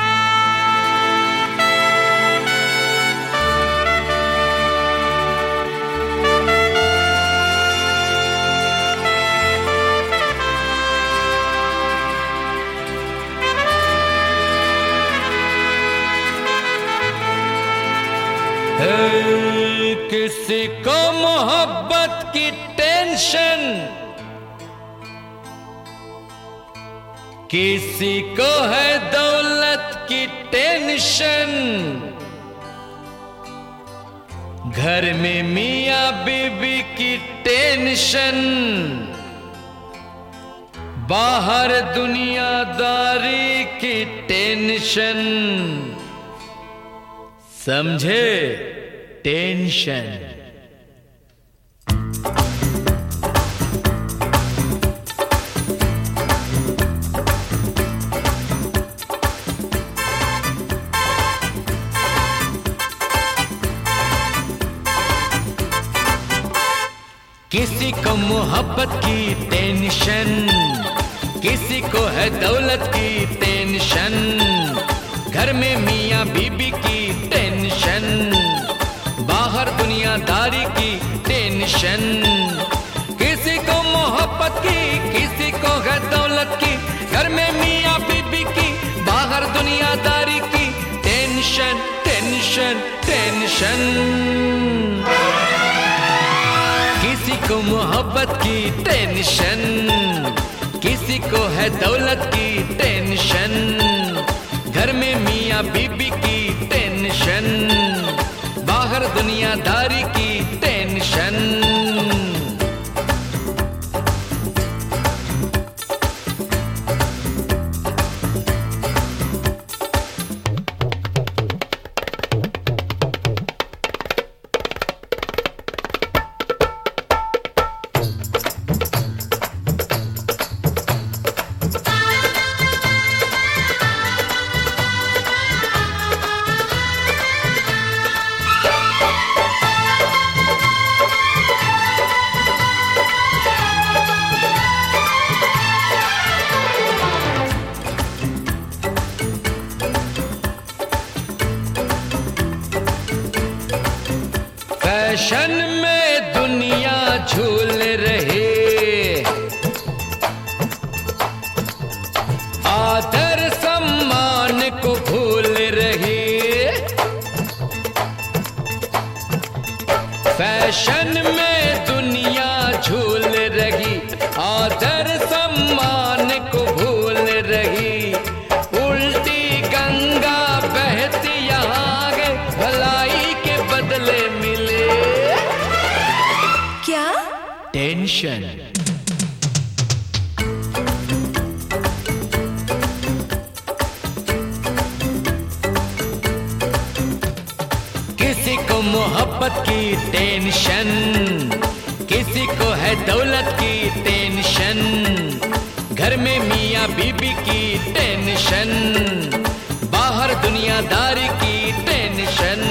किसी को मोहब्बत की टेंशन, किसी को है दौलत की टेंशन। घर में मियां बीबी की टेंशन, बाहर दुनियादारी की टेंशन। समझे? टेंशन। किसी को मोहब्बत की टेंशन, किसी को है दौलत की टेंशन। घर में मियां बीबी की टेंशन, बाहर दुनियादारी की टेंशन। किसी को मोहब्बत की, किसी को है दौलत की। घर में मियां बीबी की, बाहर दुनियादारी की टेंशन, टेंशन, टेंशन। किसी को मोहब्बत की टेंशन, किसी को है दौलत की टेंशन। घर में मियां बीबी की टेंशन, बाहर दुनियादारी की टेंशन। फैशन में दुनिया झूल रही, आदर सम्मान को भूल रही। फैशन में दुनिया झूल रही, आदर सम्मान को भूल रही। उल्टी गंगा बहती यहाँ आगे, भलाई के बदले मिले क्या? टेंशन। किसी को मोहब्बत की टेंशन, किसी को है दौलत की टेंशन। घर में मियां बीबी की टेंशन, बाहर दुनियादारी की टेंशन।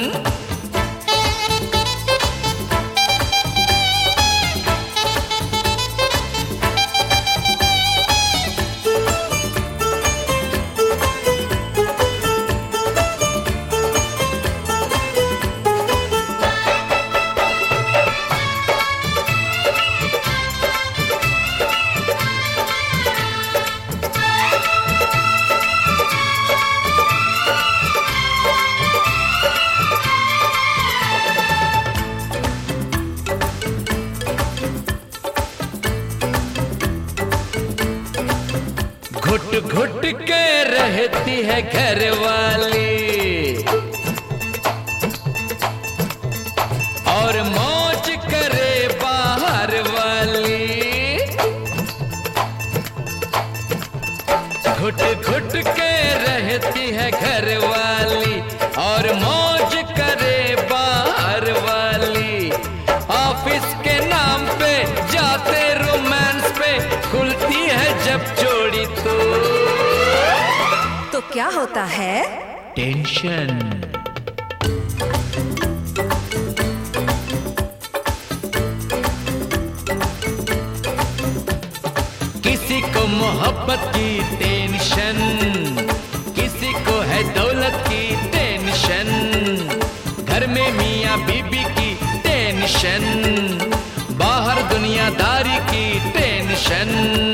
घुट घुट के रहती है घर वाली, और मौज करे बाहर वाली। घुट घुट के रहती है घर वाली, और मौज करे बाहर वाली। ऑफिस के नाम पे जाते रोमांस पे, खुलती है जब जोड़ी तो क्या होता है? टेंशन। किसी को मोहब्बत की टेंशन, किसी को टेंशन, बाहर दुनियादारी की टेंशन।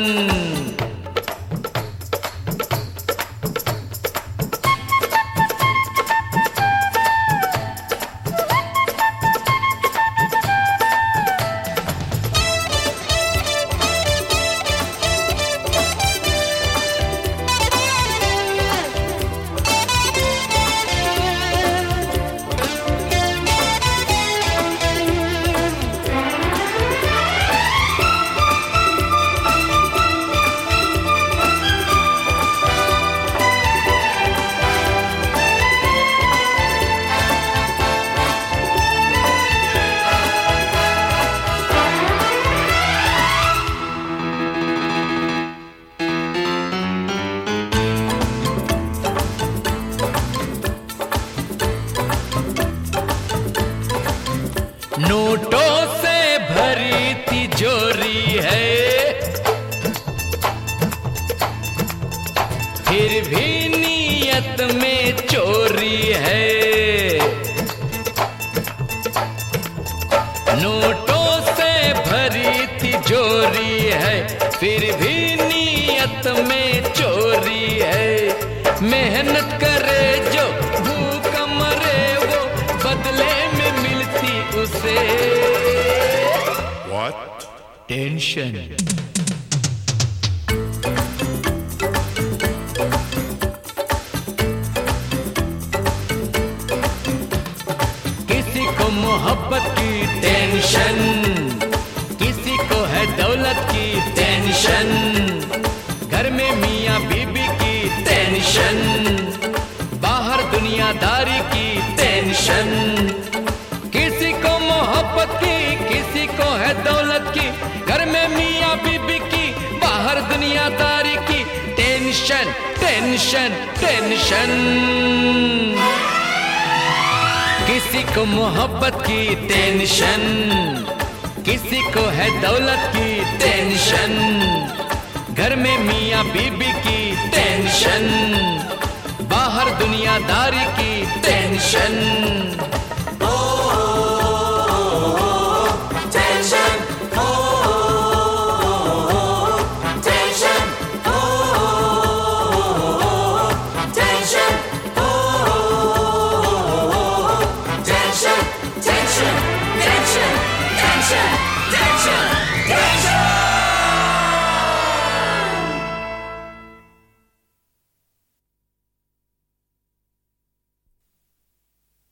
नोटों से भरी तिजोरी है, फिर भी नीयत में चोरी है। नोटों से भरी तिजोरी है, फिर भी नीयत में चोरी है। मेहनत करे जो भूख मरे वो बदले में मिलती उसे What? टेंशन। किसी को मोहब्बत की टेंशन, किसी को है दौलत की टेंशन, घर में मियाँ बीबी की टेंशन, बाहर दुनियादारी की टेंशन। किसी को मोहब्बत की, किसी को है दौलत की, घर में मियाँ बीबी की, बाहर दुनियादारी की टेंशन टेंशन टेंशन। किसी को मोहब्बत की टेंशन, किसी को है दौलत की टेंशन, घर में मियाँ बीबी की टेंशन, बाहर दुनियादारी की टेंशन।